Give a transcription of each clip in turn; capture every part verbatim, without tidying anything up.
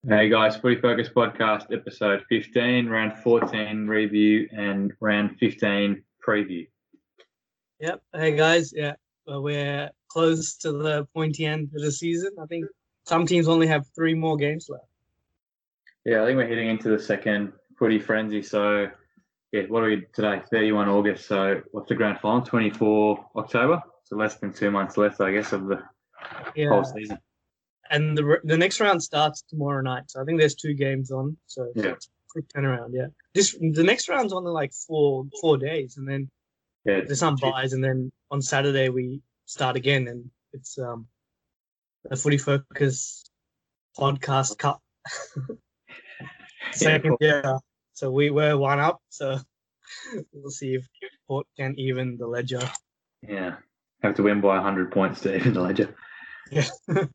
Hey guys, Footy Focus Podcast, episode fifteen, round fourteen review and round fifteen preview. Yep. Hey guys, yeah, well, we're close to the pointy end of the season. I think some teams only have three more games left. Yeah, I think we're heading into the second footy frenzy. So, yeah, what are we today? thirty-first August. So, what's the grand final? twenty-fourth October. So, less than two months left, I guess, of the Yeah. whole season. And the the next round starts tomorrow night. So I think there's two games on. So, so Yeah. it's a quick turnaround. Yeah. This the next round's only like four four days, and then Yeah, there's some buys, and then on Saturday we start again, and it's um the Footy Focus Podcast Cup. Second, yeah. So we were one up. So we'll see if Port can even the ledger. Yeah, have to win by one hundred points to even the ledger. Yeah.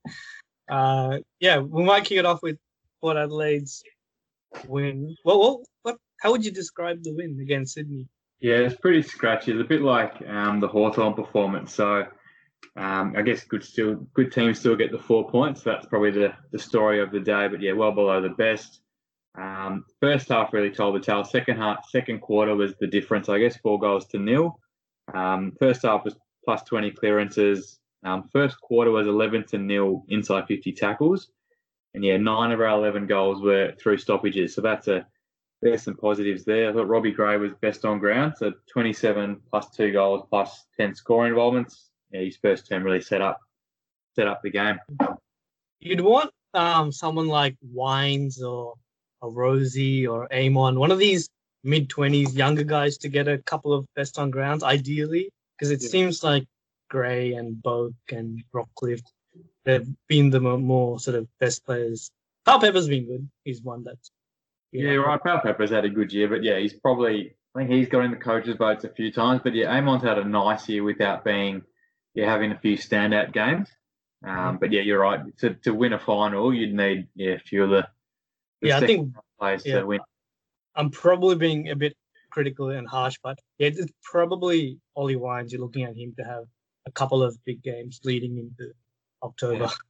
uh, yeah, we might kick it off with Port Adelaide's win. Well, well, what? How would you describe the win against Sydney? Yeah, it's pretty scratchy. It's a bit like um, the Hawthorn performance. So um, I guess good still good teams still get the four points. That's probably the, the story of the day. But yeah, well below the best. Um, first half really told the tale. Second half, second quarter was the difference. I guess four goals to nil. Um, first half was plus twenty clearances. Um, first quarter was eleven to nil inside fifty tackles. And yeah, nine of our eleven goals were through stoppages. So that's a there's some positives there. I thought Robbie Gray was best on ground. So twenty-seven plus two goals plus ten scoring involvements. Yeah, his first term really set up set up the game. You'd want um someone like Wines or a Rosie or Amon, one of these mid twenties younger guys to get a couple of best on grounds, ideally, because it Yeah. seems like Gray and Boak and Rockcliffe, they've been the more, more sort of best players. Carl Pepper's been good. He's one that's Yeah, right. Pal Pepper's had a good year, but yeah, he's probably I think he's got in the coaches' votes a few times. But yeah, Amon's had a nice year without being yeah having a few standout games. Um, but yeah, you're right. To to win a final, you'd need yeah a few of the, the Yeah, I think players yeah. to win. I'm probably being a bit critical and harsh, but yeah, it's probably Ollie Wines. You're looking at him to have a couple of big games leading into October. Yeah.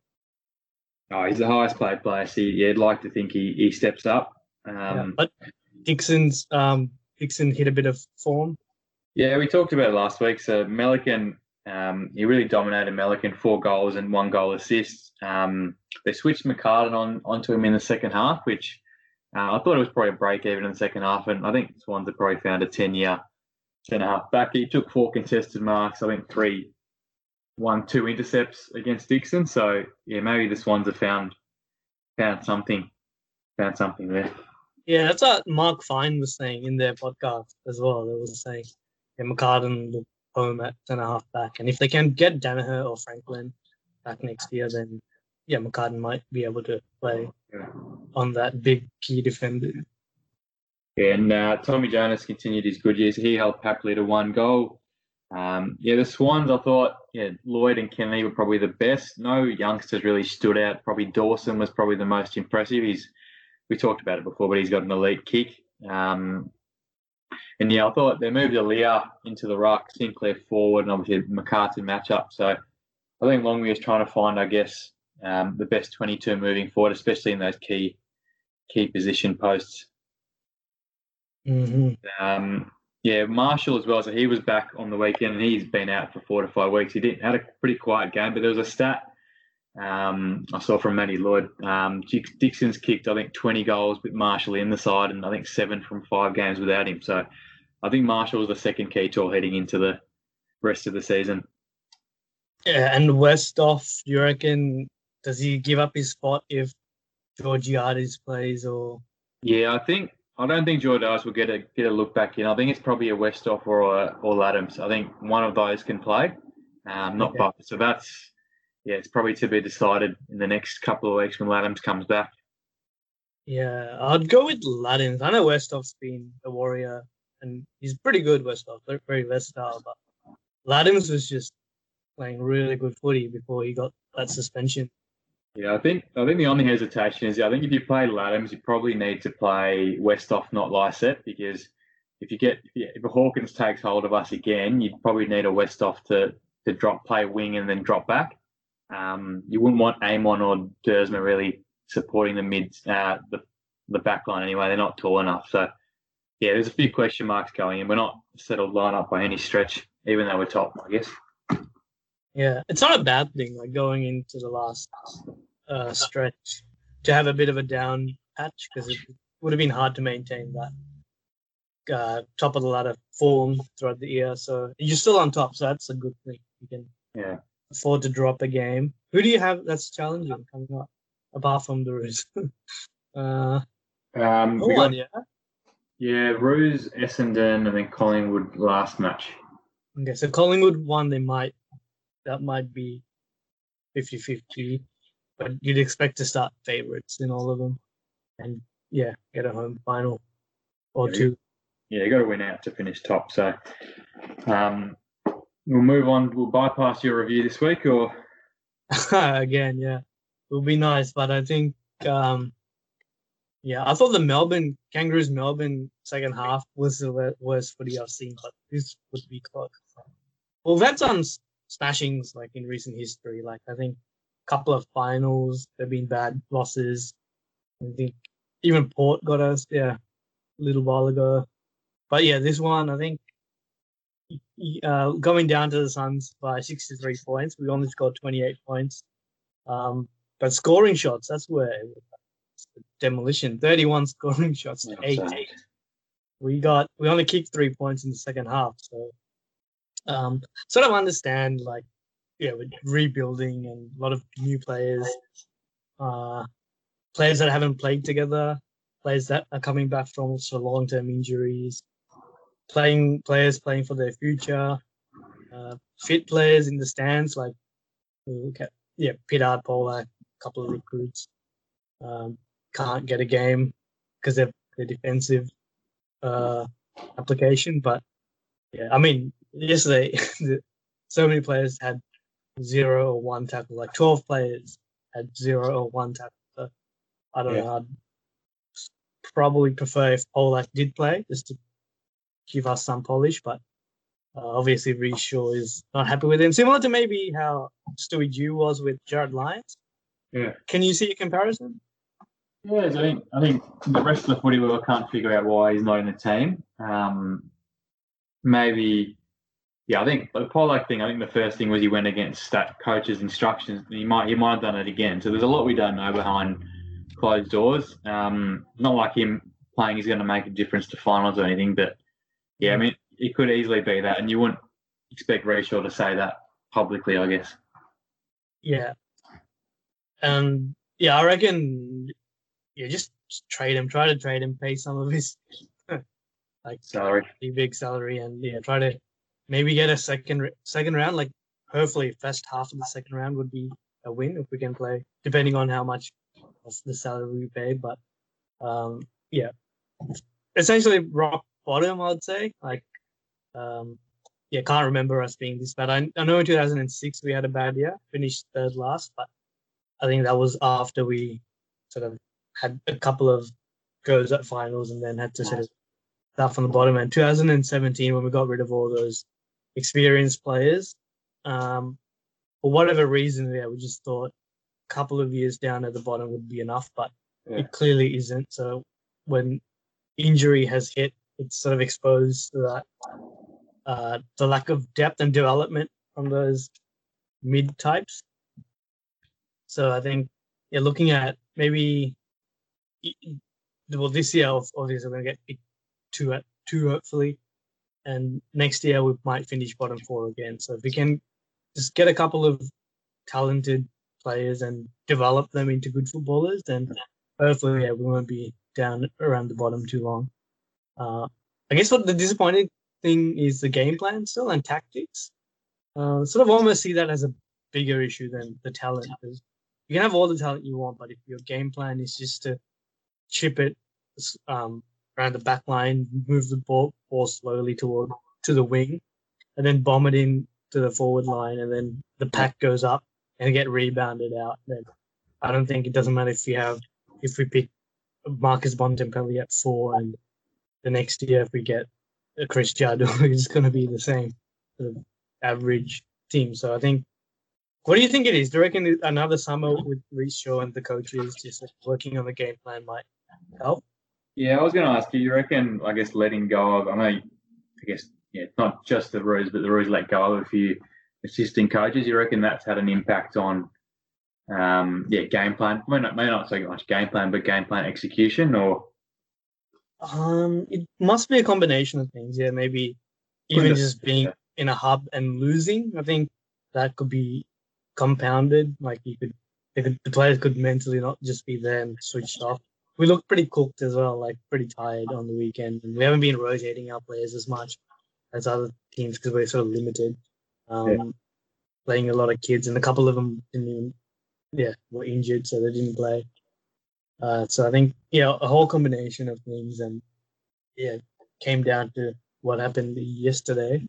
Oh, he's the highest paid player. So yeah, I'd like to think he, he steps up. Um, yeah, but Dixon's um, Dixon hit a bit of form. Yeah, we talked about it last week. So Melican, um, he really dominated Melican, four goals and one goal assist. Um, they switched McCartan on onto him in the second half, which uh, I thought it was probably a break even in the second half. And I think Swans have probably found a ten-year centre half back. He took four contested marks. I think three, one, two intercepts against Dixon. So yeah, maybe the Swans have found found something, found something there. Yeah, that's what Mark Fine was saying in their podcast as well. They were saying yeah, McCartan will home at centre half back, and if they can get Danaher or Franklin back next year, then yeah, McCartan might be able to play Yeah. on that big key defender. Yeah, and uh, Tommy Jonas continued his good years. He held happily to one goal. Um, yeah, the Swans, I thought, yeah, Lloyd and Kenley were probably the best. No youngsters really stood out. Probably Dawson was probably the most impressive. He's we talked about it before, but he's got an elite kick. Um, and yeah, I thought they moved Aaliyah into the ruck, Sinclair forward, and obviously McCartan matchup. So I think Longmuir is trying to find, I guess, um, the best twenty-two moving forward, especially in those key key position posts. Mm-hmm. Um, yeah, Marshall as well. So he was back on the weekend, and he's been out for four to five weeks. He didn't had a pretty quiet game, but there was a stat um, I saw from Matty Lloyd. Um, Dixon's kicked, I think, twenty goals with Marshall in the side, and I think seven from five games without him. So I think Marshall was the second key tool heading into the rest of the season. Yeah, and Westhoff, do you reckon, does he give up his spot if Georgiades plays or? Yeah, I think I don't think Georgiades will get a get a look back in. I think it's probably a Westhoff or a, or Adams. I think one of those can play, um, not Okay. both. So that's yeah, it's probably to be decided in the next couple of weeks when Adams comes back. Yeah, I'd go with Laddins. I know Westhoff's been a warrior, and he's pretty good, Westhoff, very, very versatile. But Laddins was just playing really good footy before he got that suspension. Yeah, I think I think the only hesitation is I think if you play Laddams, you probably need to play Westhoff, not Lysett, because if you get if, you, if a Hawkins takes hold of us again, you'd probably need a Westhoff to to drop play wing and then drop back. Um, you wouldn't want Amon or Dersma really supporting the mid, uh, the the back line anyway. They're not tall enough. So, yeah, there's a few question marks going in. We're not settled lineup by any stretch, even though we're top, I guess. Yeah, it's not a bad thing, like going into the last uh, stretch to have a bit of a down patch, because it would have been hard to maintain that uh, top of the ladder form throughout the year. So you're still on top, so that's a good thing. You can yeah. afford to drop a game. Who do you have that's challenging coming up, apart from the Roos? uh, Um, no we one, got, yeah. yeah, Roos, Essendon, and then Collingwood last match. Okay, so Collingwood one, they might, that might be fifty-fifty, but you'd expect to start favourites in all of them. And yeah, get a home final or Yeah, two. Yeah, you got to win out to finish top. So um, we'll move on. We'll bypass your review this week, or Again, yeah, it would be nice, but I think, um, yeah, I thought the Melbourne Kangaroos Melbourne second half was the worst footy I've seen, but this would be close. Well, we've had some smashings like in recent history. Like I think a couple of finals, there've been bad losses. I think even Port got us, yeah, a little while ago. But yeah, this one, I think, uh, going down to the Suns by sixty-three points, we only scored twenty-eight points. Um, but scoring shots, that's where it was demolition. thirty-one scoring shots to eight. We got we only kicked three points in the second half. So, um, sort of understand like, yeah, we're rebuilding and a lot of new players, uh, players that haven't played together, players that are coming back from sort of long-term injuries, playing players playing for their future, uh, fit players in the stands like look at yeah Pittard, Polak, a couple of recruits um, can't get a game because they're their defensive uh, application. But yeah, I mean yesterday so many players had zero or one tackle. Like twelve players had zero or one tackle. So I don't yeah. know. I'd probably prefer if Polak did play just to give us some polish, but uh, obviously Reece Shaw is not happy with him. Similar to maybe how Stewie Dew was with Jared Lyons. Yeah. Can you see a comparison? Yeah, I think I think the rest of the footy world can't figure out why he's not in the team. Um, maybe, yeah, I think the Pollock thing. I think the first thing was he went against stat coach's instructions. And he might he might have done it again. So there's a lot we don't know behind closed doors. Um, not like him playing is going to make a difference to finals or anything, but yeah, I mean it could easily be that, and you wouldn't expect Reshaw to say that publicly, I guess. Yeah, um, yeah, I reckon. Yeah, just trade him. Try to trade him. Pay some of his like salary, big salary, and yeah, try to maybe get a second second round. Like hopefully, first half of the second round would be a win if we can play, depending on how much of the salary we pay. But um, yeah, essentially rock bottom, I'd say. Like, um, yeah, can't remember us being this bad. I, I know in two thousand six we had a bad year, finished third last, but I think that was after we sort of had a couple of goes at finals and then had to sort of start from the bottom. And two thousand seventeen, when we got rid of all those experienced players, um, for whatever reason, yeah, we just thought a couple of years down at the bottom would be enough, but yeah. It clearly isn't. So when injury has hit, it's sort of exposed that uh, the lack of depth and development from those mid types. So I think, yeah, looking at maybe, well, this year obviously we're going to get picked two at two hopefully, and next year we might finish bottom four again. So if we can just get a couple of talented players and develop them into good footballers, then hopefully yeah, we won't be down around the bottom too long. Uh, I guess what the disappointing thing is the game plan still and tactics. Uh, sort of almost see that as a bigger issue than the talent, because you can have all the talent you want, but if your game plan is just to chip it um, around the back line, move the ball, ball slowly toward to the wing, and then bomb it in to the forward line, and then the pack goes up and get rebounded out, then I don't think it doesn't matter if you have if we pick Marcus Bontempelli at four, and the next year if we get a Chris Judd, it's going to be the same sort of average team. So I think What do you think it is? Do you reckon another summer with Reece Shaw and the coaches just like, working on the game plan might help? Yeah, I was going to ask you. You reckon? I guess letting go of. I know. I guess yeah, it's not just the Roos, but the Roos let go of a few assistant coaches. You reckon that's had an impact on, um, yeah, game plan? May not, may not so much game plan, but game plan execution, or Um, it must be a combination of things. Yeah, maybe even couldn't just being in a hub and losing. I think that could be compounded. Like you could, they could the players could mentally not just be there and switched off. We looked pretty cooked as well, like pretty tired on the weekend, and we haven't been rotating our players as much as other teams because we're sort of limited. Um, Yeah. Playing a lot of kids, and a couple of them didn't even, yeah, were injured, so they didn't play. Uh, so I think yeah, a whole combination of things, and yeah, came down to what happened yesterday.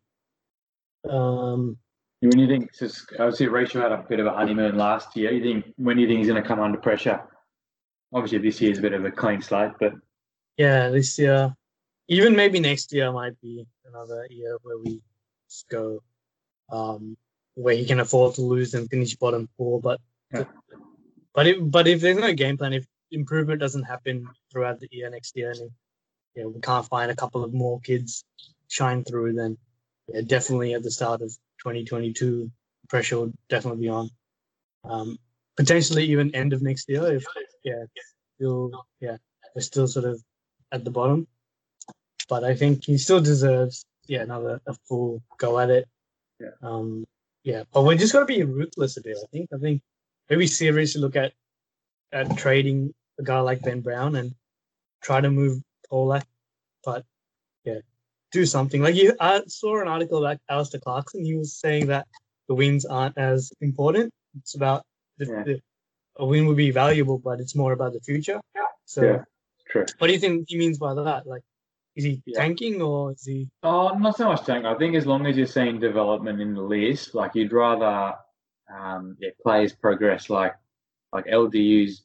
Um, when you think? Just, obviously, Rachel had a bit of a honeymoon last year. You think when do you think he's going to come under pressure? Obviously, this year's a bit of a clean slate, but yeah, this year, even maybe next year might be another year where we just go, um, where he can afford to lose and finish bottom four. But yeah. but if but if there's no game plan, if improvement doesn't happen throughout the year next year, and if, you know, we can't find a couple of more kids shine through, then yeah, definitely at the start of twenty twenty-two, pressure would definitely be on. Um, potentially even end of next year if yeah, still yeah, we're still sort of at the bottom. But I think he still deserves yeah another a full go at it. Yeah. Um, yeah, but we're just gotta be ruthless a bit. I think. I think maybe seriously look at at trading a guy like Ben Brown and try to move Polak, but yeah, do something. Like you, I saw an article about Alistair Clarkson. He was saying that the wins aren't as important. It's about the, Yeah. the a win would be valuable, but it's more about the future. So, yeah, true. what do you think he means by that? Like, is he Yeah. tanking or is he? Oh, not so much tank. I think as long as you're seeing development in the list, like you'd rather, um, yeah, players progress. Like like L D U's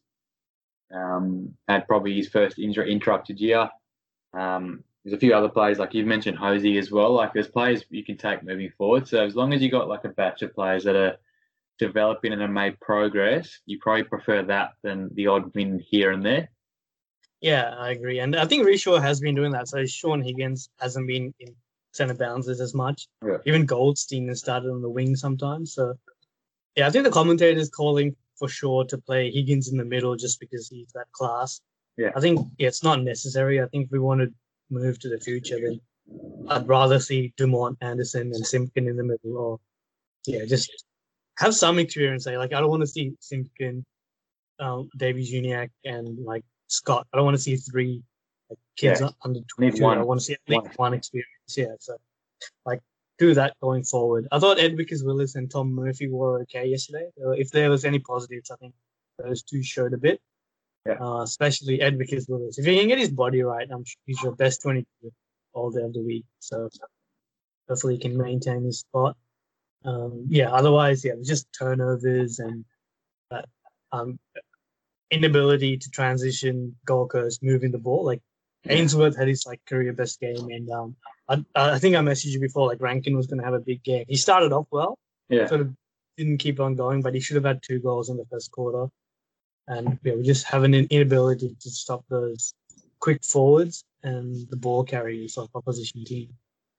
um, had probably his first injury interrupted year. Um, there's a few other players like you've mentioned Hosey as well. Like there's players you can take moving forward. So as long as you got like a batch of players that are developing and have made progress, you probably prefer that than the odd win here and there. Yeah, I agree, and I think Rishaw has been doing that. So Sean Higgins hasn't been in centre bounces as much. Yeah. Even Goldstein has started on the wing sometimes. So yeah, I think the commentator is calling for sure to play Higgins in the middle just because he's that class. Yeah. I think yeah, it's not necessary. I think if we want to move to the future, then I'd rather see Dumont, Anderson, and Simpkin in the middle, or yeah, just have some experience. Like, like I don't want to see Simpkin, um, Davies Uniacke, and like Scott. I don't want to see three like, kids Yeah. under twenty-two. one. I want to see at least One. one experience. Yeah, so like do that going forward. I thought Ed Vickers-Willis and Tom Murphy were okay yesterday. So if there was any positives, I think those two showed a bit. Yeah. Uh, especially Ed Vickers-Willis. If he can get his body right, I'm sure he's your best twenty-two all day of the week. So hopefully he can maintain his spot. Um, yeah, otherwise, yeah, just turnovers and that um, inability to transition Gold Coast moving the ball. Like Yeah. Ainsworth had his like career best game, and um, I, I think I messaged you before. Like Rankin was going to have a big game. He started off well, Yeah. sort of didn't keep on going, but he should have had two goals in the first quarter. And yeah, we just have an inability to stop those quick forwards and the ball carriers of opposition team.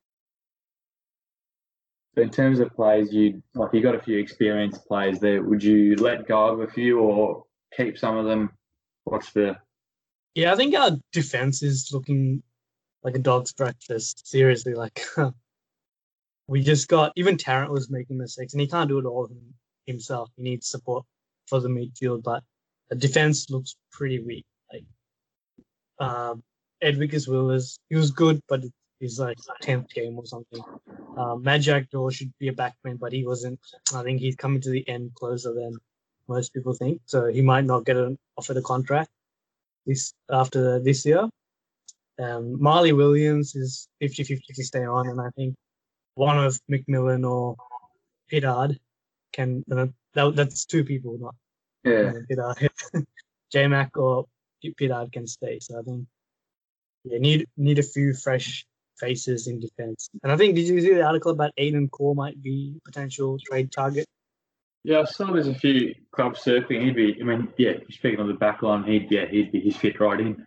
So in terms of players, you like you got a few experienced players there. Would you let go of a few or keep some of them? What's the Yeah, I think our defense is looking like a dog's breakfast. Seriously, like we just got even Tarrant was making mistakes, and he can't do it all himself. He needs support for the midfield, but the defense looks pretty weak. Like um, Ed Vickers-Willis, he was good, but he's like tenth game or something. Um, Majak Dor should be a backman, but he wasn't. I think he's coming to the end closer than most people think, so he might not get an offered a contract this after this year. Um, Marley Williams is fifty-fifty to stay on, and I think one of McMillan or Pittard can. Uh, that, that's two people, not yeah? uh, Pittard. J-Mac or Pittard can stay, so I think yeah, need need a few fresh faces in defense. And I think, did you see the article about Aiden Core might be potential trade target? Yeah, I saw there's a few clubs circling. He'd be, I mean, yeah, speaking of the back line, he'd, yeah, he'd be, he's fit right in.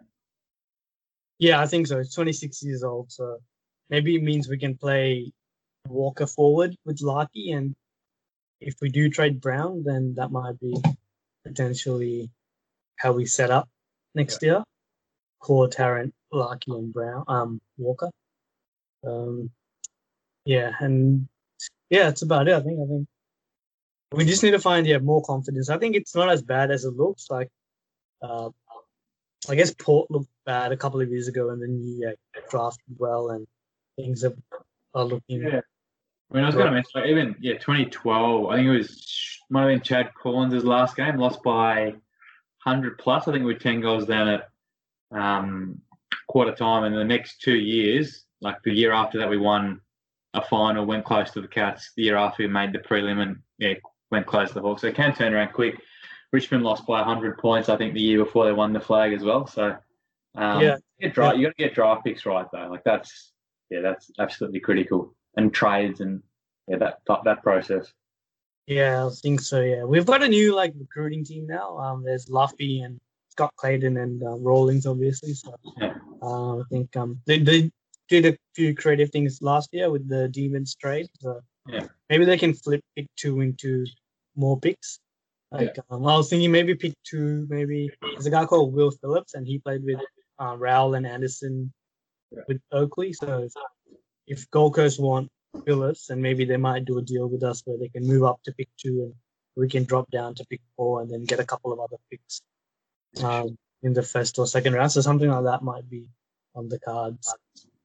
Yeah, I think so. He's twenty-six years old, so maybe it means we can play Walker forward with Larky, and if we do trade Brown, then that might be potentially how we set up next Yeah. year. Core Tarrant, Larky, and Brown, um, Walker. Um, yeah, and yeah, that's about it. I think. I think we just need to find yeah more confidence. I think it's not as bad as it looks. Like, uh, I guess Port looked bad a couple of years ago, and then you yeah, drafted well, and things are, are looking. Yeah. I mean, I was going Right. to mention, like, even, yeah, twenty twelve, I think it was, might have been Chad Collins' last game, lost by one hundred plus. I think we were ten goals down at um, quarter time. And the next two years, like the year after that, we won a final, went close to the Cats. The year after, we made the prelim and, yeah, went close to the Hawks. So it can turn around quick. Richmond lost by one hundred points, I think, the year before they won the flag as well. So Yeah, um, get yeah, dra- you got to get draft picks right, though. Like, that's, yeah, that's absolutely critical. And trades and, yeah, that that process. yeah. I think so. Yeah, we've got a new like recruiting team now. Um, there's Luffy and Scott Clayton and uh, Rawlings, obviously. So Yeah. uh, I think um they they did a few creative things last year with the Demons trade. So Yeah. maybe they can flip pick two into more picks. Like um, I was thinking, maybe pick two. Maybe there's a guy called Will Phillips, and he played with uh, Rowell and Anderson Yeah. with Oakley. So if Gold Coast want Phillips, and maybe they might do a deal with us where they can move up to pick two, and we can drop down to pick four, and then get a couple of other picks um, in the first or second round. So something like that might be on the cards,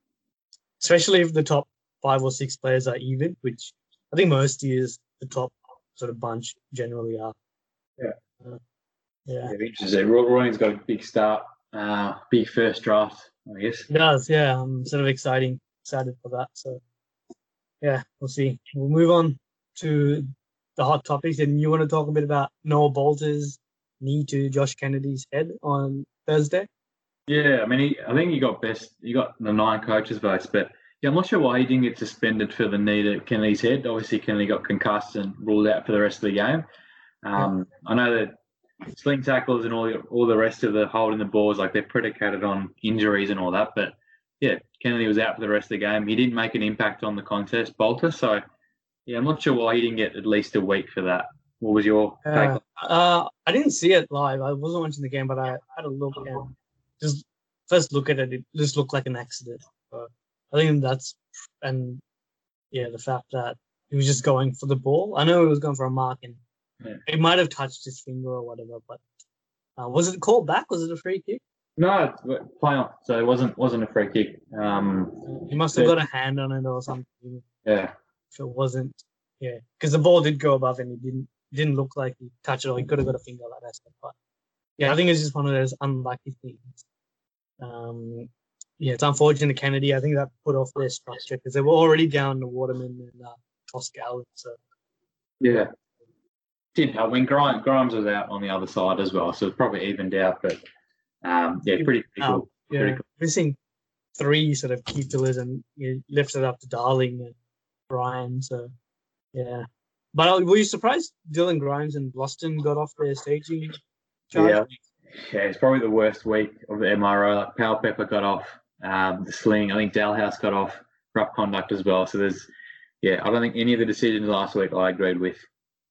especially if the top five or six players are even, which I think most years the top sort of bunch generally are. Yeah. Uh, yeah. Yeah, interesting. Rawlings got a big start, uh, big first draft, I guess. It does, yeah. I'm sort of exciting, excited for that. So yeah, we'll see. We'll move on to the hot topics, and you want to talk a bit about Noah Bolter's knee to Josh Kennedy's head on Thursday? Yeah, I mean, he, I think he got best. He got the nine coaches votes, but yeah, I'm not sure why he didn't get suspended for the knee to Kennedy's head. Obviously, Kennedy got concussed and ruled out for the rest of the game. Yeah. Um, I know that sling tackles and all the, all the rest of the holding the balls, like they're predicated on injuries and all that. But yeah, Kennedy was out for the rest of the game. He didn't make an impact on the contest, Bolter. So yeah, I'm not sure why he didn't get at least a week for that. What was your take? Uh, uh, I didn't see it live. I wasn't watching the game, but I had a look, and just first look at it, it just looked like an accident. So I think that's, and yeah, the fact that he was just going for the ball. I know he was going for a mark, and Yeah. it might have touched his finger or whatever. But uh, was it called back? Was it a free kick? No, play on. So it wasn't wasn't a free kick. Um, He must have got a hand on it or something. yeah, If it wasn't, yeah, because the ball did go above and it didn't didn't look like he touched it, or he could have got a finger like that. But yeah, I think it's just one of those unlucky things. Um, yeah, it's unfortunate Kennedy. I think that put off their structure because they were already down to Waterman and uh, Toscal. So yeah. Did help when Grimes, Grimes was out on the other side as well, so it's probably evened out. But um, yeah, pretty critical. um, yeah, Pretty cool. missing three sort of key pillars, and you lifted up to Darling and Brian. So yeah, but uh, were you surprised Dylan Grimes and Boston got off their staging charge? Yeah, yeah, it's probably the worst week of the M R O. Like Powell Pepper got off um, the sling. I think Dalhouse got off rough conduct as well. So there's, yeah, I don't think any of the decisions last week I agreed with.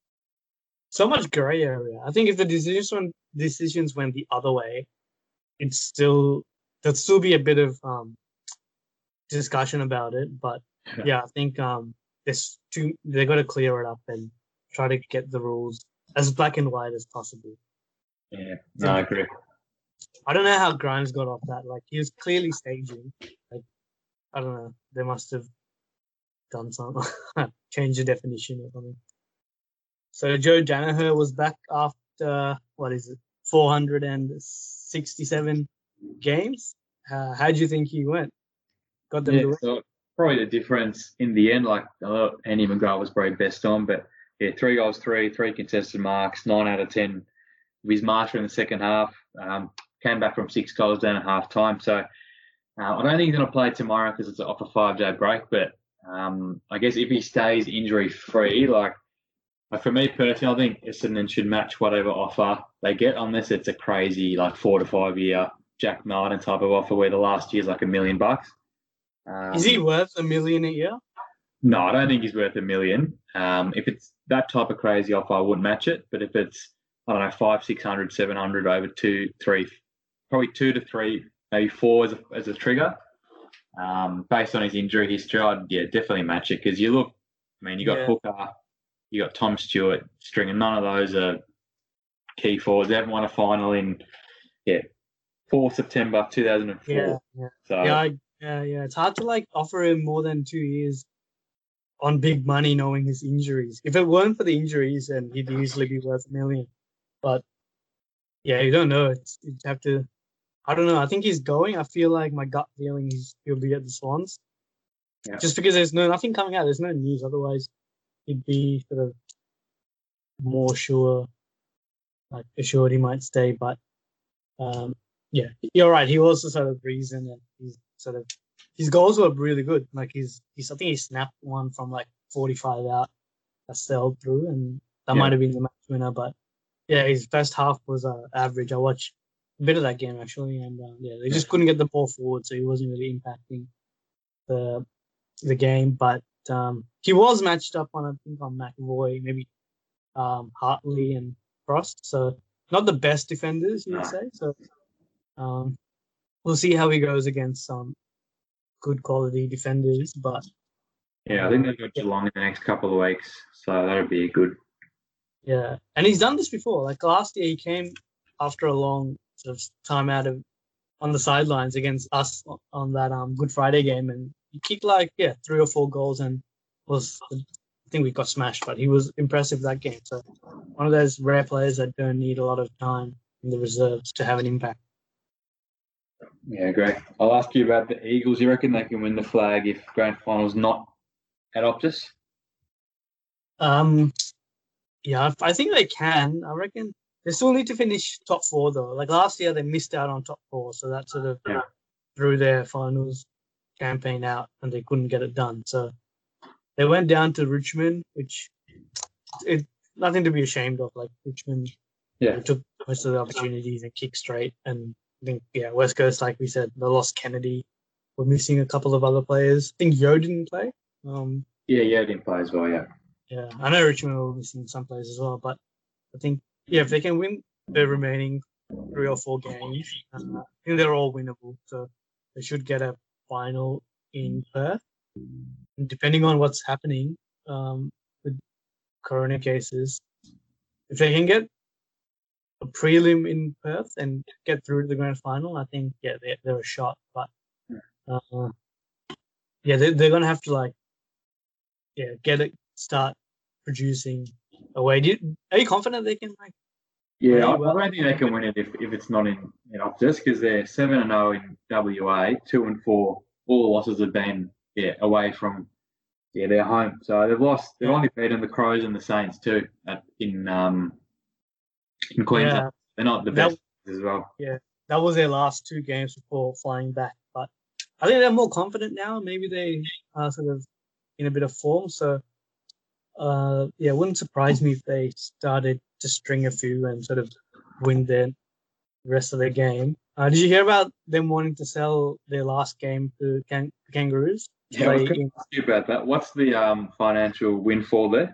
So much grey area. I think if the decisions went, decisions went the other way, it's still there'd still be a bit of um, discussion about it. But yeah, I think um, there's too they got to clear it up and try to get the rules as black and white as possible. Yeah, no, I agree. I don't know how Grimes got off that. Like he was clearly staging. Like I don't know. They must have done something, changed the definition or something. So Joe Danaher was back after what is it, four hundred sixty-seven games. Uh, how do you think he went? Got them Yeah, to win? so probably the difference in the end, like uh, Andy McGrath was probably best on, but yeah, three goals, three, three contested marks, nine out of ten. His marker in the second half um, came back from six goals down at half time. So uh, I don't think he's going to play tomorrow because it's off a five day break. But um, I guess if he stays injury free, like Like for me personally, I think Essendon should match whatever offer they get, unless it's a crazy like four to five year Jack Martin type of offer where the last year's like a million bucks. Um, Is he worth a million a year? No, I don't think he's worth a million. Um, if it's that type of crazy offer, I wouldn't match it. But if it's, I don't know, five, six hundred, seven hundred over two, three, probably two to three, maybe four as a, as a trigger, um, based on his injury history, I'd yeah definitely match it because you look. I mean, you got Yeah. Hooker, you got Tom Stewart, Stringer. None of those are key forwards. They haven't won a final in yeah fourth September two thousand four. Yeah, yeah, So yeah, I, yeah, yeah. It's hard to like offer him more than two years on big money, knowing his injuries. If it weren't for the injuries, then he'd easily be worth a million. But yeah, you don't know. It's you have to. I don't know. I think he's going. I feel like my gut feeling is he'll be at the Swans, Yeah. just because there's no nothing coming out. There's no news. Otherwise, he'd be sort of more sure, like assured he might stay. But um, yeah, you're right. He was the sort of reason, and he's sort of his goals were really good. Like he's he's I think he snapped one from like forty-five out that sailed through, and that Yeah. might have been the match winner. But yeah, his first half was uh, average. I watched a bit of that game actually, and uh, yeah, they just couldn't get the ball forward, so he wasn't really impacting the the game. But um, he was matched up on I think on McAvoy, maybe um, Hartley and Frost. So not the best defenders, you would No. say. So um, we'll see how he goes against some good quality defenders. But Yeah, I think they've got Geelong in the next couple of weeks, so that'll be good. yeah, and he's done this before. Like last year, he came after a long sort of time out of on the sidelines against us on that um Good Friday game, and he kicked like yeah three or four goals and was I think we got smashed, but he was impressive that game. So one of those rare players that don't need a lot of time in the reserves to have an impact. Yeah, great. I'll ask you about the Eagles. You reckon they can win the flag if grand final's not at Optus? Um, yeah, I think they can. I reckon they still need to finish top four though. Like last year, they missed out on top four, so that sort of Yeah. threw their finals campaign out, and they couldn't get it done. So they went down to Richmond, which it nothing to be ashamed of. Like Richmond, Yeah. they took most of the opportunities and kicked straight. And I think yeah, West Coast, like we said, they lost Kennedy. We're missing a couple of other players. I think Yo didn't play. Um, Yeah, yeah, didn't play as well, yeah. yeah, I know Richmond were missing some players as well, but I think yeah, if they can win the remaining three or four games, uh, I think they're all winnable. So they should get a final in Perth. And depending on what's happening um, with corona cases, if they can get a prelim in Perth and get through to the grand final, I think yeah, they're, they're a shot. But uh, yeah, they, they're gonna have to like yeah get it start producing away. Do you, are you confident they can like? Yeah, I, well? I don't think they can win it if, if it's not in, in Optus because they're seven and zero in W A, two and four. All the losses have been yeah away from yeah their home. So they've lost. They've Yeah. only beaten the Crows and the Saints too at, in um in Queensland. Yeah, They're not the That- best as well. that was their last two games before flying back. But I think they're more confident now. Maybe they are sort of in a bit of form. So uh, yeah, it wouldn't surprise me if they started to string a few and sort of win the rest of the game. Uh, did you hear about them wanting to sell their last game to Kang- Kangaroos? Yeah, I was Play going in- to ask you about that. What's the um financial windfall there?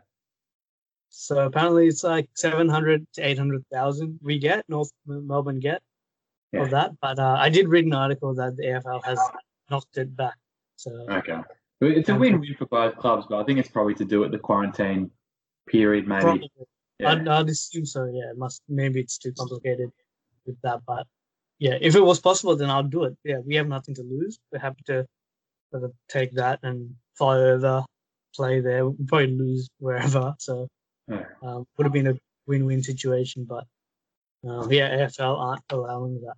So apparently it's like seven hundred to eight hundred thousand we get, North Melbourne get Yeah. of that. But uh, I did read an article that the A F L has knocked it back. So Okay. But it's a win-win for both clubs, but I think it's probably to do with the quarantine period, maybe. probably, Yeah. I'd, I'd assume so. Yeah, it must maybe it's too complicated with that, but yeah, if it was possible, then I'll do it. Yeah, we have nothing to lose. We're happy to sort of take that and fly over, play there. We'll probably lose wherever, so Yeah. um, would have been a win-win situation. But uh, yeah, A F L aren't allowing that.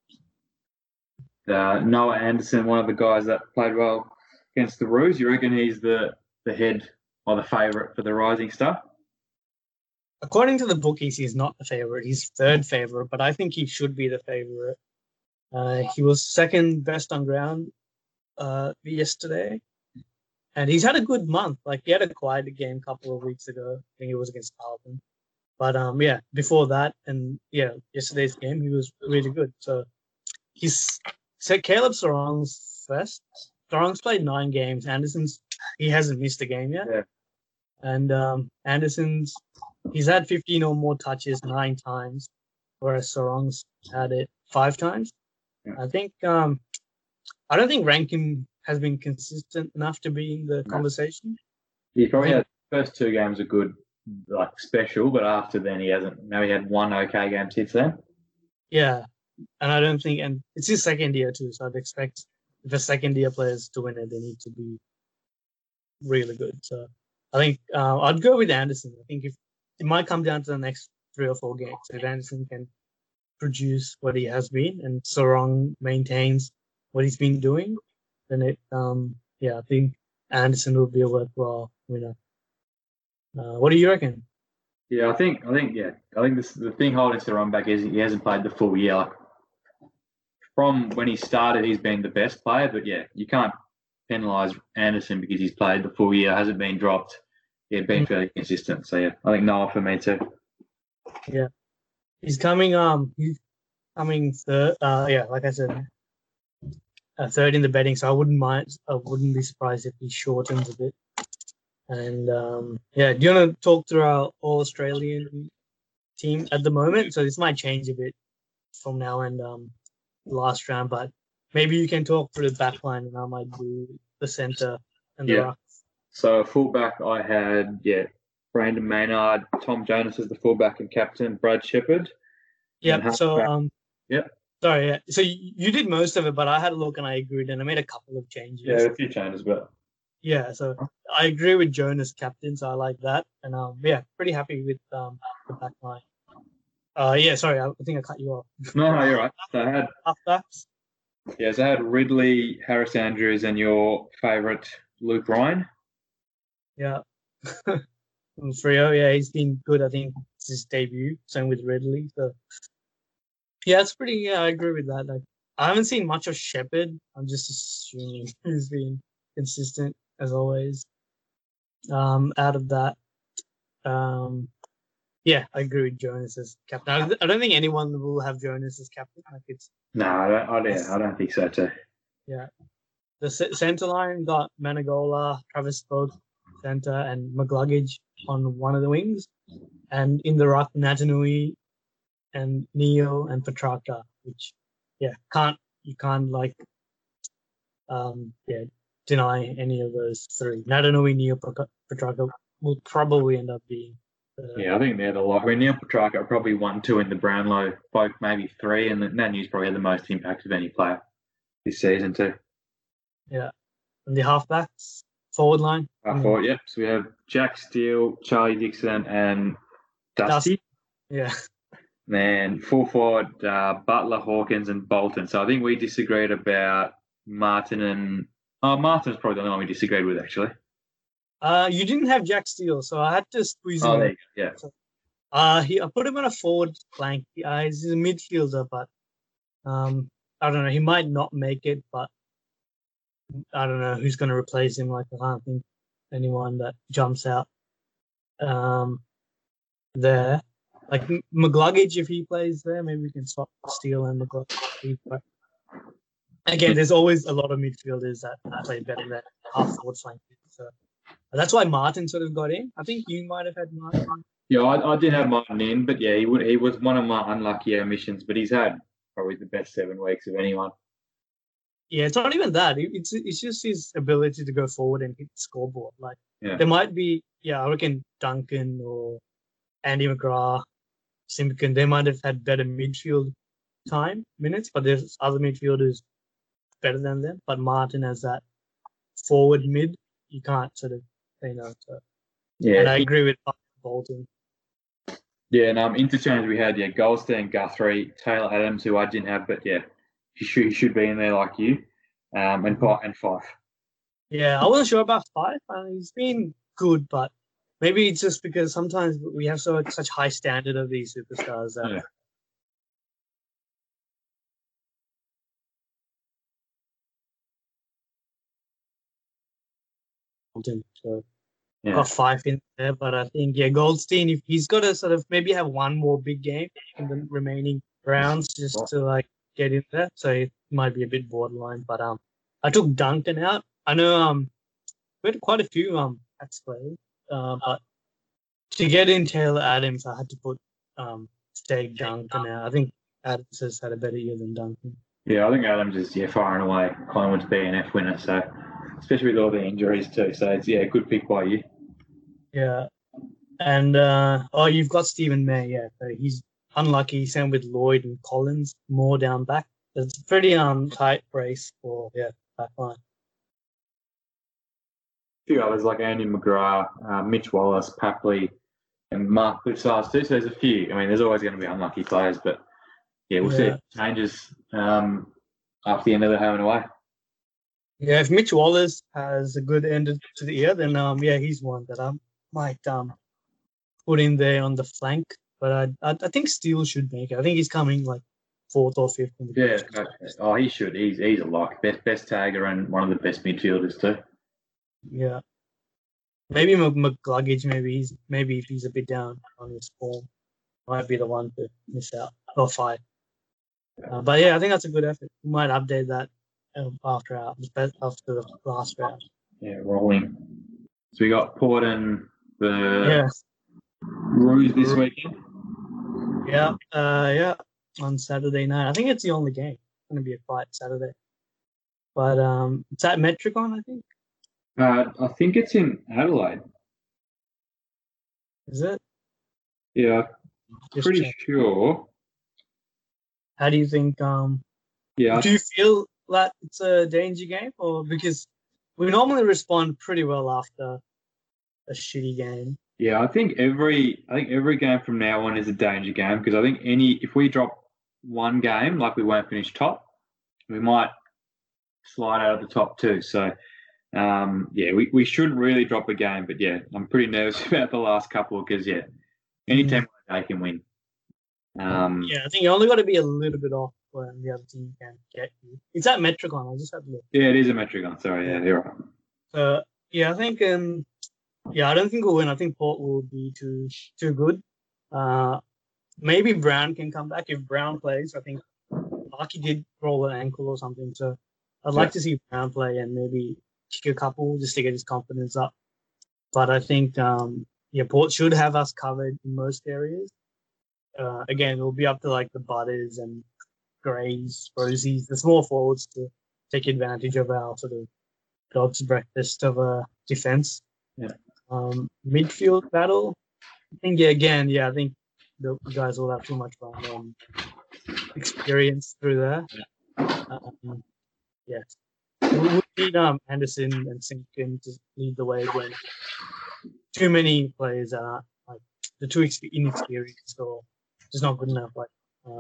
Uh, Noah Anderson, one of the guys that played well against the Roos. You reckon he's the, the head or the favourite for the Rising Star? According to the bookies, he's not the favorite. He's third favorite, but I think he should be the favorite. Uh, he was second best on ground uh, yesterday. and he's had a good month. Like he had a quiet game a couple of weeks ago. I think it was against Carlton. But um, yeah, before that and yeah, yesterday's game, he was really good. So he's so Caleb Sarong's first. Sarong's played nine games. Anderson's he hasn't missed a game yet. Yeah. And um, Anderson's he's had fifteen or more touches nine times, whereas Sarong's had it five times. Yeah. I think um, I don't think Rankin has been consistent enough to be in the No. conversation. He probably I had the first two games are good, like special, but after then he hasn't. Now he had one okay game since then. Yeah, and I don't think, and it's his second year too, so I'd expect if a second year players to win it, they need to be really good. So I think uh, I'd go with Anderson. I think if it might come down to the next three or four games, if Anderson can produce what he has been and Sarong maintains what he's been doing, then it, um, yeah, I think Anderson will be a worthwhile winner. Uh, what do you reckon? Yeah, I think, I think, yeah, I think this, the thing holding Sarong back is he hasn't played the full year. Like, from when he started, he's been the best player, but yeah, you can't penalise Anderson because he's played the full year, hasn't been dropped. Yeah, been fairly consistent. So yeah, I think Noah for me too. Yeah, he's coming. Um, he's coming third. Uh, yeah, like I said, uh, third in the betting. So I wouldn't mind. I wouldn't be surprised if he shortens a bit. And um, yeah, do you want to talk through our All Australian team at the moment? So this might change a bit from now and um, last round, but maybe you can talk through the back line, and I might do the centre and the Yeah. ruck. So fullback, I had yeah, Brandon Maynard, Tom Jonas as the fullback and captain, Brad Shepherd. Yeah. So halfback- um, yeah. Sorry. Yeah. So you, you did most of it, but I had a look and I agreed, and I made a couple of changes. Yeah, a few changes, but Yeah, so I agree with Jonas captain, so I like that, and um, yeah, pretty happy with um the back line. Uh, yeah, sorry, I, I think I cut you off. no, no, you're right. So I had Halfbacks. yeah, so I had Ridley, Harris Andrews, and your favourite Luke Ryan. Yeah. Freo, yeah, he's been good. I think it's his debut. Same with Ridley. So yeah, it's pretty. Yeah, I agree with that. Like, I haven't seen much of Shepherd. I'm just assuming he's been consistent as always. Um, out of that, um, yeah, I agree with Jonas as captain. I, I don't think anyone will have Jonas as captain. Like it's No, I don't. I don't, I don't think so too. yeah. The c- centre line got Managola, Travis Spoke, centre, and McLuggage on one of the wings, and in the ruck, Natanui and Neo and Petrarca, which yeah, can't you can't like um yeah deny any of those three. Natanui, Neo, Petrarca will probably end up being. Uh, Yeah, I think they're the lot. I mean, Neil Petrarca probably one, two in the Brownlow, Folk maybe three, and Nanu's probably had the most impact of any player this season too. Yeah, and the halfbacks, forward line. I mm, thought, yep. So we have Jack Steele, Charlie Dixon, and Dusty. Yeah, Then full forward, uh, Butler, Hawkins, and Bolton. So I think we disagreed about Martin and oh, Martin's probably the only one we disagreed with actually. uh, you didn't have Jack Steele, so I had to squeeze him. Oh, in. there you go. Yeah. Uh, he I put him on a forward flank. Uh, he's a midfielder, but um, I don't know. He might not make it, but I don't know who's going to replace him. Like I can't think anyone that jumps out. Um, there, like M- McLuggage, if he plays there, maybe we can swap Steele and McLuggage. But again, there's always a lot of midfielders that play better than half forward flank. So that's why Martin sort of got in. I think you might have had Martin. Yeah, I, I did have Martin in, but yeah, he would he was one of my unlucky omissions, but he's had probably the best seven weeks of anyone. Yeah, it's not even that. It- It's it's just his ability to go forward and hit the scoreboard. Like Yeah. there might be, yeah, I reckon Duncan or Andy McGrath, Simpkin, they might have had better midfield time minutes, but there's other midfielders better than them. But Martin has that forward mid, you can't sort of say no to. Yeah, And I agree with Bolton. yeah, and um, interchange we had yeah, Goldstein, Guthrie, Taylor Adams, who I didn't have, but yeah, he should he should be in there like you, um, and Fi- and Fife. Yeah, I wasn't sure about Fife. Uh, he's been good, but maybe it's just because sometimes we have so such high standard of these superstars that Yeah. Bolton. So Yeah. got five in there, but I think yeah, Goldstein, if he's got to sort of maybe have one more big game in the remaining rounds just to like get in there, so it might be a bit borderline. But um, I took Duncan out. I know um, we had quite a few um Pats players, uh, but to get in Taylor Adams, I had to put um take Duncan out. I think Adams has had a better year than Duncan. Yeah, I think Adams is yeah far and away Collingwood's B N F winner. So especially with all the injuries too. So it's yeah, a good pick by you. Yeah. And uh, oh, you've got Stephen May, yeah. So he's unlucky. Same with Lloyd and Collins, more down back. It's a pretty um tight race for yeah back line. A few others like Andy McGrath, uh, Mitch Wallace, Papley, and Mark Cliffside too. So there's a few. I mean, there's always going to be unlucky players, but yeah, we'll yeah. see if it changes um, after the end of the home and away. Yeah, if Mitch Wallace has a good end to the year, then um yeah, he's one that I might um put in there on the flank. But I I, I think Steele should make it. I think he's coming like fourth or fifth. In the yeah. Okay. Oh, he should. He's he's a lock. Best best tagger and one of the best midfielders too. Yeah. Maybe McGluggage. Maybe he's maybe if he's a bit down on his form, might be the one to miss out or fight. Uh, but yeah, I think that's a good effort. We might update that um, after our after the last round. Yeah, rolling. So we got Port and the yeah. Roos this weekend. Yeah, uh, yeah, on Saturday night. I think it's the only game. It's going to be a fight Saturday. But um, it's at Metricon, I think. Uh, I think it's in Adelaide. Is it? Yeah, Just pretty check. sure. How do you think? Um, yeah. Do you feel that it's a danger game, or because we normally respond pretty well after a shitty game? Yeah, I think every I think every game from now on is a danger game because I think any if we drop one game like we won't finish top, we might slide out of the top two. So. Um, yeah, we, we shouldn't really drop a game, but yeah, I'm pretty nervous about the last couple because yeah, any team they can win. Um, yeah, I think you only got to be a little bit off when the other team can get you. It's at Metricon. I just had to look. Yeah, it is a Metricon. Sorry, yeah, you're right. Uh, yeah, I think um, yeah, I don't think we'll win. I think Port will be too too good. Uh, maybe Brown can come back if Brown plays. I think Larky did roll an ankle or something, so I'd like yeah. to see Brown play and maybe kick a couple just to get his confidence up. But I think, um, yeah, Port should have us covered in most areas. Uh, again, it'll be up to like the Butters and Greys, Rosies, the small forwards to take advantage of our sort of dog's breakfast of a defense. Yeah. Um, midfield battle, I think, yeah, again, yeah, I think the guys will have too much fun and experience through there. Yeah. Um, yes. We need um, Anderson and Simpkin to lead the way again. Too many players are like the too inexperienced or just not good enough. Like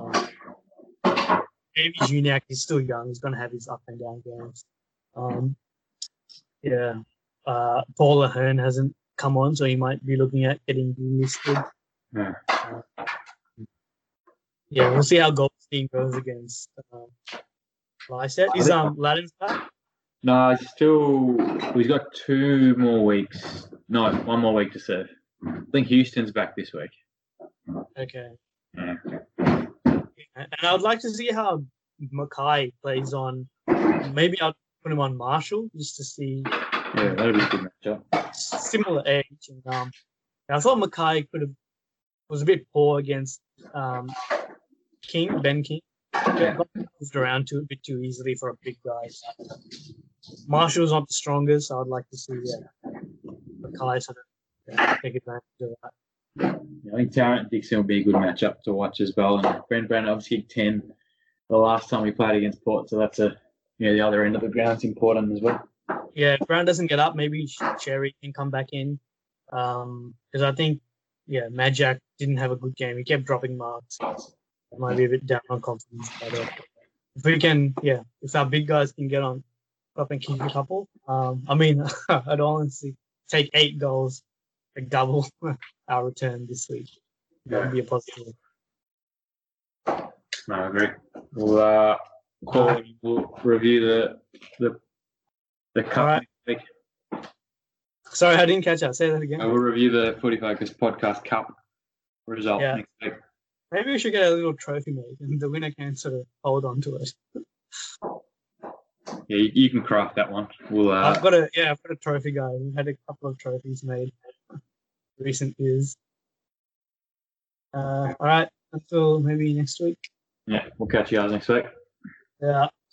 um, maybe Juniak is still young; he's going to have his up and down games. Um, yeah, uh, Paul Ahern hasn't come on, so he might be looking at getting delisted. Yeah. Uh, yeah, we'll see how Goldstein goes against. Uh, Lycett. Is um Ladden's back? No, he's still. He's got two more weeks. No, one more week to serve. I think Houston's back this week. Okay. Yeah. And I would like to see how Mackay plays on. Maybe I'll put him on Marshall just to see. Yeah, that'd be a good matchup. Similar age, and um, I thought Mackay could have was a bit poor against um King Ben King. Yeah. Got moved around too a bit too easily for a big guy. Marshall's not the strongest, so I'd like to see yeah, Mackay sort of yeah, take advantage of that. Yeah, I think Tarrant Dixon will be a good matchup to watch as well. And Brent Brown obviously kicked ten the last time we played against Port, so that's a you know the other end of the ground's important as well. Yeah, if Brown doesn't get up, maybe Cherry can come back in. Um, because I think yeah, Majak didn't have a good game. He kept dropping marks. It might be a bit down on confidence, but uh, if we can, yeah, if our big guys can get on up and kick a couple, um, I mean, I'd honestly take eight goals, like double our return this week. That would yeah. be a positive. No, I agree. We'll uh, call. Right. We'll review the the the cup right. next week. Sorry, I didn't catch that. Say that again. I will review the Footy Focus Podcast Cup result Yeah. next week. Maybe we should get a little trophy made, and the winner can sort of hold on to it. Yeah, you, you can craft that one. We'll. Uh, I've got a yeah, I've got a trophy guy. We've had a couple of trophies made in recent years. Uh, all right, until maybe next week. yeah, we'll catch you guys next week. Yeah.